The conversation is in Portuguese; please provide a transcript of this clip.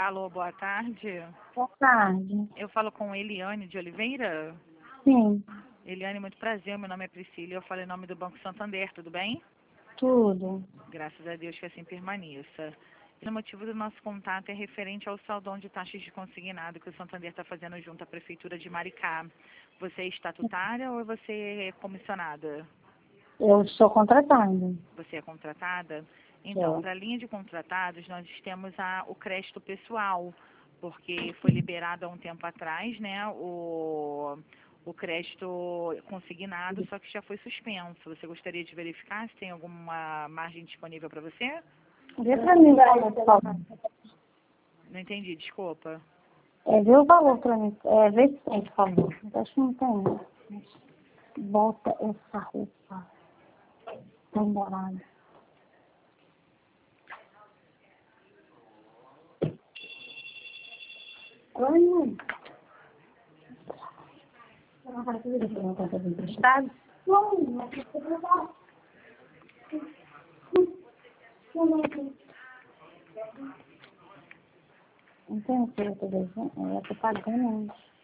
Alô, boa tarde. Boa tarde. Eu falo com Eliane de Oliveira. Sim, Eliane, muito prazer. Meu nome é Priscila. Eu falo em nome do Banco Santander, tudo bem? tudo. Graças a Deus que assim permaneça. E o motivo do nosso contato é referente ao saldão de taxas de consignado que o Santander está fazendo junto à Prefeitura de Maricá. Você é estatutária ou você é comissionada? Eu sou contratada. Você é contratada? Então, para a linha de contratados, nós temos o crédito pessoal, porque foi liberado há um tempo atrás, né, o crédito consignado, só que já foi suspenso. Você gostaria de verificar se tem alguma margem disponível para você? Vê pra mim o valor, por favor. Não entendi, desculpa. Vê o valor pra mim. Vê se tem, por favor. Acho que não tem. Bota essa roupa. Tá embolada. Oi, ela vai fazer isso na conta do emprestado? Não, mas você não vai. Não tem o que eu tô devendo. Eu tô pagando.